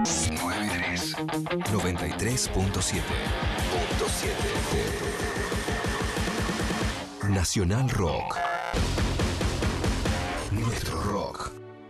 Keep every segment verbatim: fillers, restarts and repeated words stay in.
noventa y tres punto siete. Nacional Rock. Nuestro rock.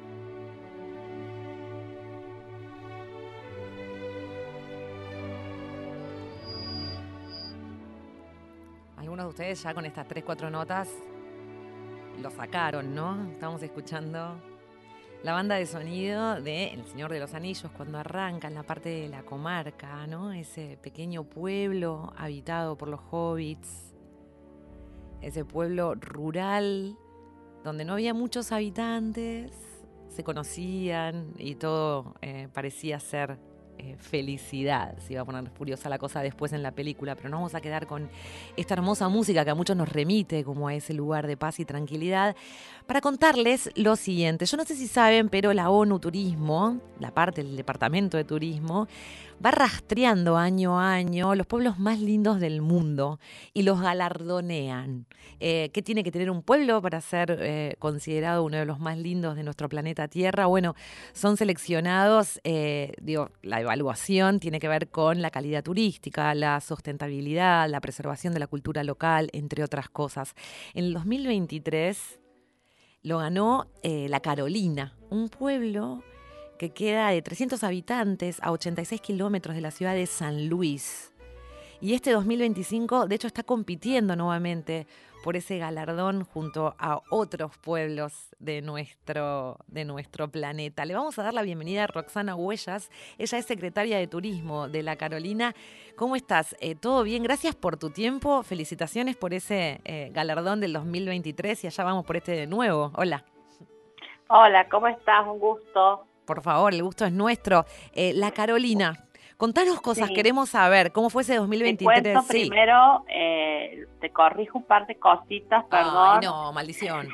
Algunos de ustedes ya con estas tres, cuatro notas lo sacaron, ¿no? Estamos escuchando la banda de sonido de El Señor de los Anillos cuando arranca en la parte de la comarca, ¿no? Ese pequeño pueblo habitado por los hobbits, ese pueblo rural donde no había muchos habitantes, se conocían y todo eh, parecía ser eh, felicidad. Se iba a poner furiosa la cosa después en la película, pero nos vamos a quedar con esta hermosa música que a muchos nos remite como a ese lugar de paz y tranquilidad, para contarles lo siguiente. Yo no sé si saben, pero la ONU Turismo, la parte del Departamento de Turismo, va rastreando año a año los pueblos más lindos del mundo y los galardonean. Eh, ¿Qué tiene que tener un pueblo para ser eh, considerado uno de los más lindos de nuestro planeta Tierra? Bueno, son seleccionados, eh, digo, la evaluación tiene que ver con la calidad turística, la sustentabilidad, la preservación de la cultura local, entre otras cosas. En el dos mil veintitrés lo ganó eh, La Carolina, un pueblo que queda de trescientos habitantes a ochenta y seis kilómetros de la ciudad de San Luis. Y este dos mil veinticinco, de hecho, está compitiendo nuevamente por ese galardón junto a otros pueblos de nuestro, de nuestro planeta. Le vamos a dar la bienvenida a Roxana Huellas. Ella es secretaria de Turismo de La Carolina. ¿Cómo estás? Eh, ¿Todo bien? Gracias por tu tiempo. Felicitaciones por ese eh, galardón del dos mil veintitrés y allá vamos por este de nuevo. Hola. Hola, ¿cómo estás? Un gusto. Por favor, el gusto es nuestro. Eh, La Carolina, contanos cosas, Sí. queremos saber. ¿Cómo fue ese dos mil veintitrés? Te cuento Sí. primero, eh, te corrijo un par de cositas, perdón. Ay, no, maldición.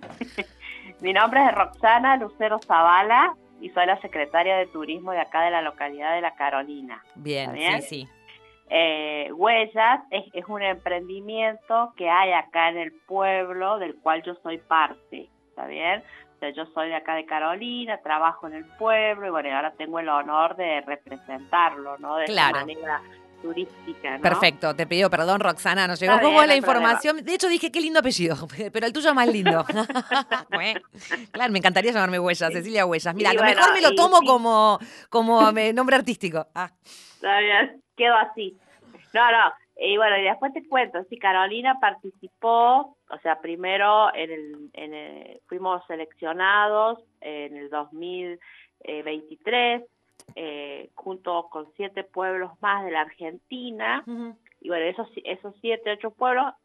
Mi nombre es Roxana Lucero Zavala y soy la secretaria de Turismo de acá de la localidad de La Carolina. Bien, bien? sí, sí. Eh, Huellas es, es un emprendimiento que hay acá en el pueblo del cual yo soy parte, ¿está bien? Yo soy de acá de Carolina, trabajo en el pueblo y bueno, ahora tengo el honor de representarlo, ¿no? De Claro. esta manera turística, ¿no? Perfecto, te pido perdón, Roxana, nos llegó Está como bien, no la hay información. De hecho, dije qué lindo apellido, pero el tuyo es más lindo. Claro, me encantaría llamarme Huellas, Cecilia Huellas. Mira, Y a lo bueno, mejor me lo y tomo sí. como, como eh, nombre artístico. Ah. Está bien, quedó así. No, no, y bueno, y después te cuento, sí, Carolina participó, o sea, primero en el, en el, fuimos seleccionados en el dos mil veintitrés, eh, junto con siete pueblos más de la Argentina, uh-huh. Y bueno, esos, esos siete, ocho pueblos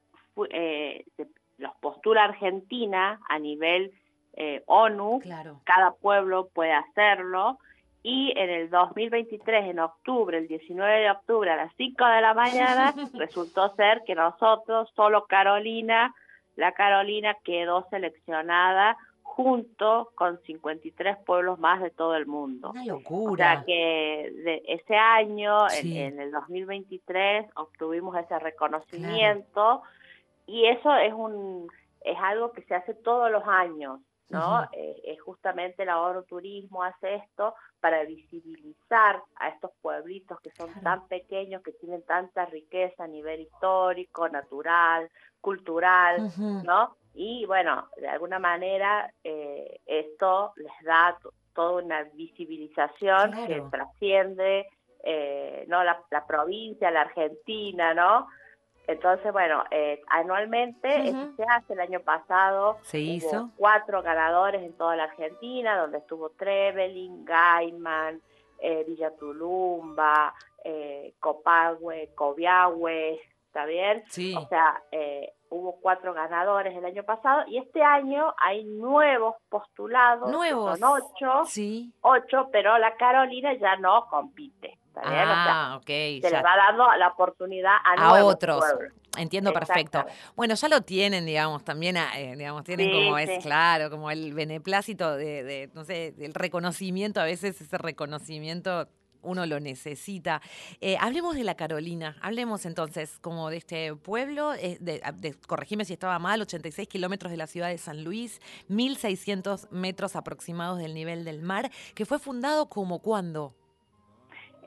eh, se, los postula Argentina a nivel eh, ONU, claro. Cada pueblo puede hacerlo. Y en el dos mil veintitrés, en octubre, el diecinueve de octubre, a las cinco de la mañana, resultó ser que nosotros, solo Carolina, la Carolina quedó seleccionada junto con cincuenta y tres pueblos más de todo el mundo. Una locura. O sea que de ese año, sí. en, en el dos mil veintitrés, obtuvimos ese reconocimiento, claro. Y eso es un es algo que se hace todos los años, ¿no? Uh-huh. Eh, es justamente la ONU Turismo hace esto para visibilizar a estos pueblitos que son claro. tan pequeños, que tienen tanta riqueza a nivel histórico, natural, cultural, uh-huh. ¿no? Y bueno, de alguna manera eh, esto les da t- toda una visibilización claro. que trasciende eh, no la, la provincia, la Argentina, ¿no? Entonces, bueno, eh, anualmente uh-huh. eso se hace. El año pasado se hubo hizo cuatro ganadores en toda la Argentina, donde estuvo Trevelin, Gaiman, eh, Villa Tulumba, eh, Copahue, Coviahue, ¿está bien? Sí. O sea, eh, hubo cuatro ganadores el año pasado y este año hay nuevos postulados, nuevos. Que son ocho, sí. ocho, pero la Carolina ya no compite. Ah, o sea, ok. Se ya. le va dando la oportunidad a, a nuevos otros. pueblos. Entiendo perfecto. Bueno, ya lo tienen, digamos, también, eh, digamos, tienen sí, como sí. es, claro, como el beneplácito de, de, no sé, el reconocimiento, a veces ese reconocimiento uno lo necesita. Eh, hablemos de la Carolina, hablemos entonces como de este pueblo, eh, de, de, corregime si estaba mal, ochenta y seis kilómetros de la ciudad de San Luis, mil seiscientos metros aproximados del nivel del mar, que fue fundado como ¿cuándo?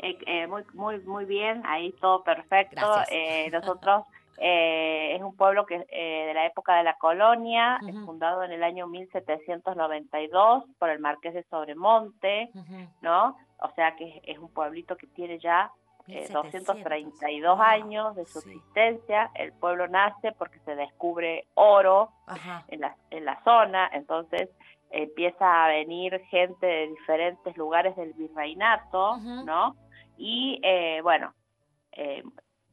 Eh, eh, muy, muy, muy bien, ahí todo perfecto. Gracias. Eh, nosotros eh, es un pueblo que eh, de la época de la colonia, Uh-huh. es fundado en el año mil setecientos noventa y dos por el Marqués de Sobremonte, Uh-huh. ¿no? O sea que es, es un pueblito que tiene ya eh, doscientos treinta y dos wow. años de Sí. subsistencia. El pueblo nace porque se descubre oro Ajá. en la, en la zona, entonces empieza a venir gente de diferentes lugares del virreinato, Uh-huh. ¿no? Y eh, bueno, eh,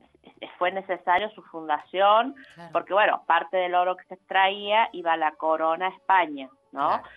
fue necesario su fundación, claro. porque bueno, parte del oro que se extraía iba a la corona a España, ¿no? Claro.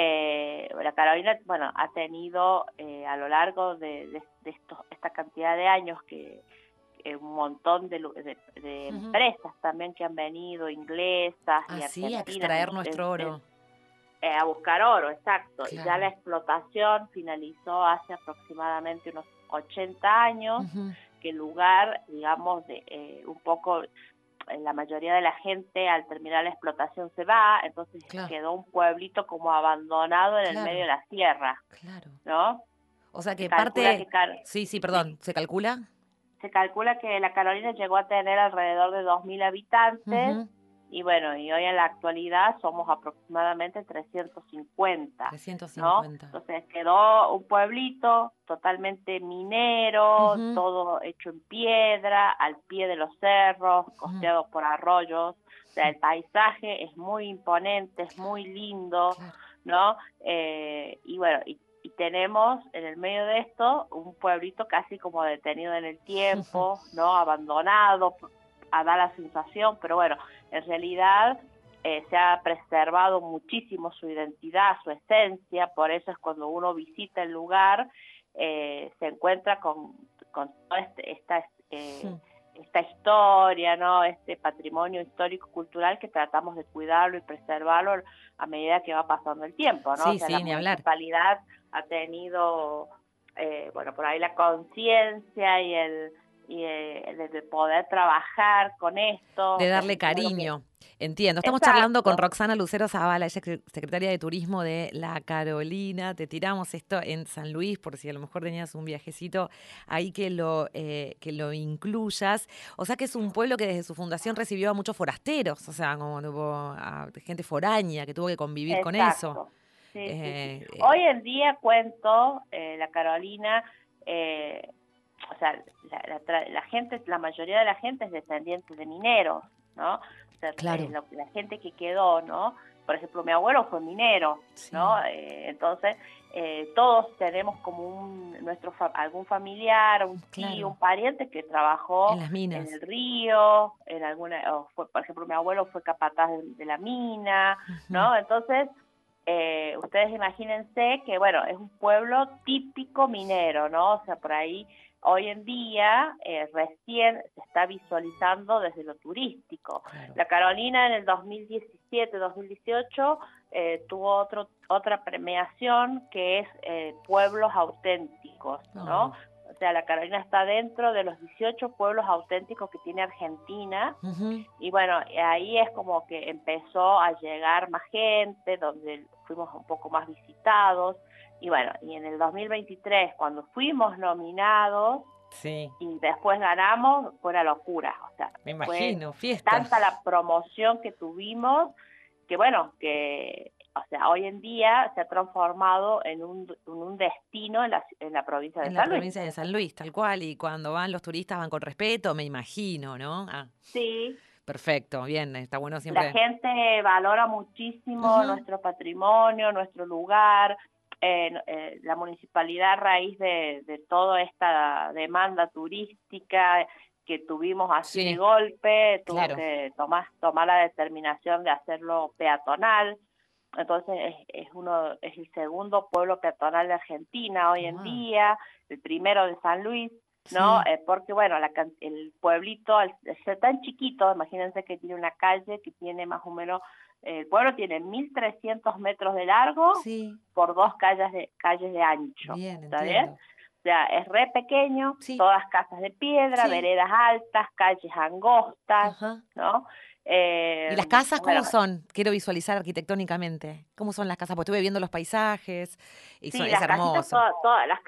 Eh, la Carolina, bueno, ha tenido eh, a lo largo de, de, de estos, esta cantidad de años que eh, un montón de, de, de uh-huh. empresas también que han venido, inglesas ah, y sí, argentinas. a extraer en, nuestro en, oro. En, eh, a buscar oro, exacto. Claro. Ya la explotación finalizó hace aproximadamente unos ochenta años, uh-huh. que el lugar, digamos, de eh, un poco, la mayoría de la gente al terminar la explotación se va, entonces claro. quedó un pueblito como abandonado en claro. el medio de la sierra, claro. ¿no? O sea que se parte... que car- sí, sí, perdón, sí. ¿se calcula? Se calcula que la Carolina llegó a tener alrededor de dos mil habitantes, uh-huh. y bueno, y hoy en la actualidad somos aproximadamente trescientos cincuenta, trescientos cincuenta. ¿no? Entonces quedó un pueblito totalmente minero, uh-huh. todo hecho en piedra, al pie de los cerros, costeado uh-huh. por arroyos. O sea, el paisaje es muy imponente, es muy lindo, claro. ¿no? Eh, y bueno, y, y tenemos en el medio de esto un pueblito casi como detenido en el tiempo, ¿no? Abandonado, a dar la sensación, pero bueno, en realidad eh, se ha preservado muchísimo su identidad, su esencia, por eso es cuando uno visita el lugar, eh, se encuentra con, con toda este, esta, eh, sí. esta historia, ¿no? Este patrimonio histórico-cultural que tratamos de cuidarlo y preservarlo a medida que va pasando el tiempo, ¿no? Sí, o sea, sí, la ni hablar. municipalidad ha tenido, eh, bueno, por ahí la conciencia y el y eh, de poder trabajar con esto. De darle cariño, que... entiendo. Estamos Exacto. charlando con Roxana Lucero Zavala, ella es secretaria de Turismo de La Carolina. Te tiramos esto en San Luis, por si a lo mejor tenías un viajecito ahí que lo, eh, que lo incluyas. O sea que es un pueblo que desde su fundación recibió a muchos forasteros, o sea, como tuvo a gente foránea que tuvo que convivir Exacto. con eso. Sí, eh, sí, sí. Hoy en día cuento, eh, La Carolina... Eh, o sea, la, la, la gente, la mayoría de la gente es descendiente de mineros, ¿no? O sea, claro. eh, lo, la gente que quedó, ¿no? Por ejemplo, mi abuelo fue minero, sí. ¿no? Eh, entonces, eh, todos tenemos como un, nuestro fa algún familiar, un tío, claro. un pariente que trabajó en las minas, en el río, en alguna, o fue, por ejemplo, mi abuelo fue capataz de, de la mina, uh-huh. ¿no? Entonces, eh, ustedes imagínense que, bueno, es un pueblo típico minero, ¿no? O sea, por ahí... Hoy en día eh, recién se está visualizando desde lo turístico. Claro. La Carolina en el dos mil diecisiete dos mil dieciocho eh, tuvo otro, otra premiación que es eh, pueblos auténticos, ¿no? Oh. O sea, la Carolina está dentro de los dieciocho pueblos auténticos que tiene Argentina. Uh-huh. Y bueno, ahí es como que empezó a llegar más gente, donde fuimos un poco más visitados. Y bueno, y en el dos mil veintitrés, cuando fuimos nominados sí. y después ganamos, fue una locura. O sea, me imagino, fiesta. Tanta la promoción que tuvimos, que bueno, que, o sea, hoy en día se ha transformado en un, en un destino en la, en la provincia de en San Luis. En la provincia de San Luis, tal cual. Y cuando van los turistas van con respeto, me imagino, ¿no? Ah. Sí. Perfecto, bien, está bueno siempre. La gente valora muchísimo uh-huh. nuestro patrimonio, nuestro lugar. Eh, eh, la municipalidad, a raíz de, de toda esta demanda turística que tuvimos así sí. de golpe, tuvo claro. que tomar, tomar la determinación de hacerlo peatonal. Entonces es, es uno es el segundo pueblo peatonal de Argentina hoy en wow. día, el primero de San Luis, ¿no? Sí. Eh, porque bueno, la, el pueblito, al ser tan chiquito, imagínense que tiene una calle que tiene más o menos, el pueblo tiene mil trescientos metros de largo sí. por dos calles de calles de ancho. Bien, ¿Está entiendo. bien? O sea, es re pequeño, sí. todas casas de piedra, sí. veredas altas, calles angostas, Ajá. ¿no? Eh, ¿Y las casas bueno, cómo son? Quiero visualizar arquitectónicamente. ¿Cómo son las casas? Porque estuve viendo los paisajes y sí, son, las es hermoso. Casitas, todas, todas, las casas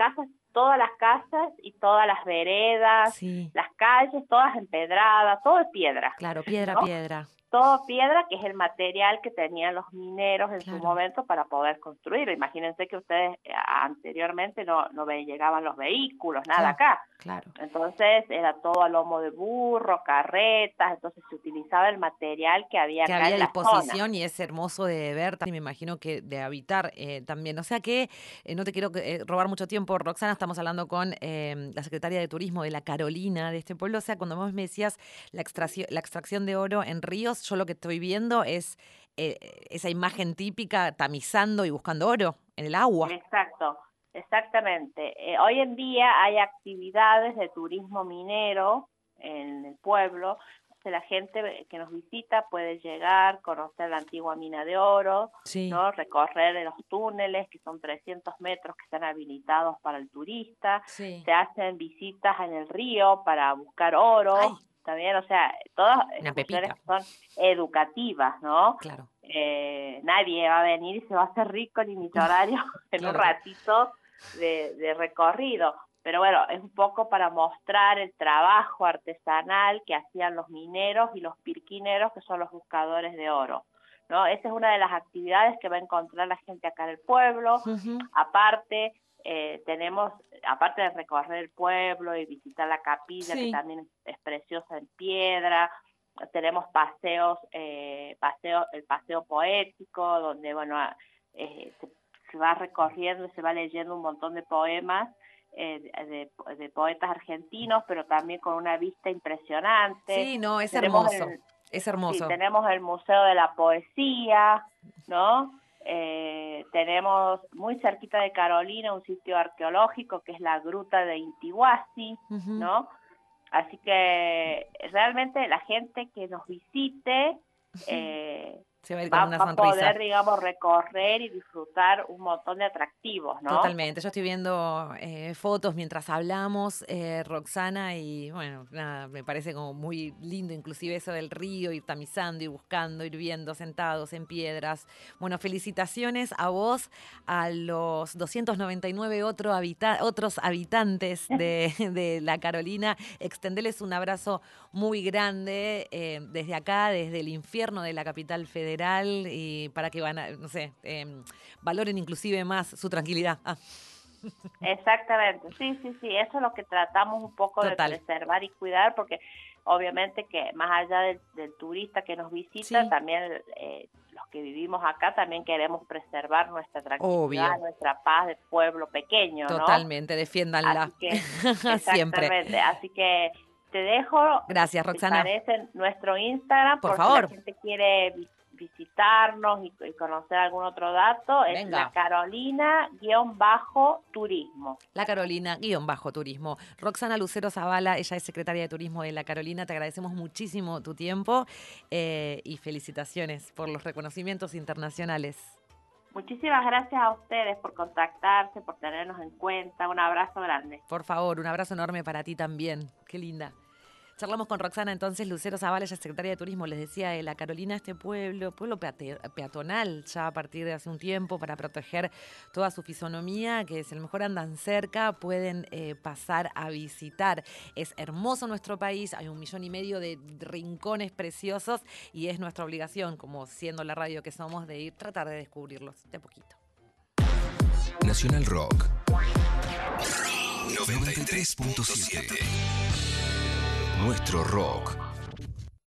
todas las casas y todas las veredas, sí. las calles, todas empedradas, todo es piedra. Claro, piedra, ¿no? piedra. Todo piedra, que es el material que tenían los mineros en Claro. su momento para poder construir. Imagínense que ustedes eh, anteriormente no, no ve, llegaban los vehículos, nada Claro, acá. Claro. Entonces era todo a lomo de burro, carretas, entonces se utilizaba el material que había Que acá había en la disposición zona. y es hermoso de ver, y me imagino que de habitar eh, también. O sea que, eh, no te quiero eh, robar mucho tiempo, Roxana, estamos hablando con eh, la secretaria de Turismo de La Carolina, de este pueblo. O sea, cuando vos me decías la extracción, la extracción de oro en ríos, yo lo que estoy viendo es eh, esa imagen típica tamizando y buscando oro en el agua. Exacto, exactamente. Eh, hoy en día hay actividades de turismo minero en el pueblo. Entonces la gente que nos visita puede llegar, conocer la antigua mina de oro, Sí. ¿no? Recorrer los túneles, que son trescientos metros que están habilitados para el turista. Sí. Se hacen visitas en el río para buscar oro. Ay. También, o sea, todas Una cuestiones pepita. que son educativas, ¿no? Claro. Eh, nadie va a venir y se va a hacer rico ni millonario en Claro. un ratito de, de recorrido. Pero bueno, es un poco para mostrar el trabajo artesanal que hacían los mineros y los pirquineros, que son los buscadores de oro, ¿no? Esa es una de las actividades que va a encontrar la gente acá en el pueblo. Uh-huh. Aparte, eh, tenemos, aparte de recorrer el pueblo y visitar la capilla, Sí. que también es, es preciosa en piedra, tenemos paseos, eh, paseos, el paseo poético, donde bueno eh, se, se va recorriendo y se va leyendo un montón de poemas eh, de, de poetas argentinos, pero también con una vista impresionante. Sí, no, es tenemos hermoso, el, es hermoso. Sí, tenemos el Museo de la Poesía, ¿no? Eh, tenemos muy cerquita de Carolina un sitio arqueológico que es la Gruta de Intihuasi, Uh-huh. ¿no? Así que realmente la gente que nos visite eh, Se va a ir va, con una va a sonrisa. poder, digamos, recorrer y disfrutar un montón de atractivos, ¿no? Totalmente. Yo estoy viendo eh, fotos mientras hablamos, eh, Roxana, y bueno, nada, me parece como muy lindo, inclusive eso del río, ir tamizando, ir buscando, ir viendo, sentados en piedras. Bueno, felicitaciones a vos, a los doscientos noventa y nueve otro habita- otros habitantes de, de La Carolina. Extenderles un abrazo muy grande eh, desde acá, desde el infierno de la capital federal, y para que van a, no sé, eh, valoren inclusive más su tranquilidad. Ah. Exactamente, sí, sí, sí, eso es lo que tratamos un poco Total. de preservar y cuidar, porque obviamente que más allá del, del turista que nos visita, Sí. también eh, los que vivimos acá también queremos preservar nuestra tranquilidad, Obvio. nuestra paz de pueblo pequeño, ¿no? Totalmente, defiéndanla. Así que, Siempre. exactamente, así que te dejo. Gracias, Roxana. ¿Te parece nuestro Instagram? Por por favor. si la gente quiere vi- visitarnos y, y conocer algún otro dato, es Venga. La Carolina guión bajo turismo. La Carolina, guión bajo turismo. Roxana Lucero Zavala, ella es secretaria de Turismo de La Carolina. Te agradecemos muchísimo tu tiempo eh, y felicitaciones por los reconocimientos internacionales. Muchísimas gracias a ustedes por contactarse, por tenernos en cuenta. Un abrazo grande. Por favor, un abrazo enorme para ti también. Qué linda. Charlamos con Roxana entonces Lucero Zavala, ella es secretaria de Turismo, les decía, de La Carolina, este pueblo, pueblo peate- peatonal ya a partir de hace un tiempo para proteger toda su fisonomía, que si a lo mejor andan cerca pueden eh, pasar a visitar. Es hermoso nuestro país, hay un millón y medio de rincones preciosos y es nuestra obligación, como siendo la radio que somos, de ir, tratar de descubrirlos de a poquito. Nacional Rock noventa y tres punto siete. Nuestro rock.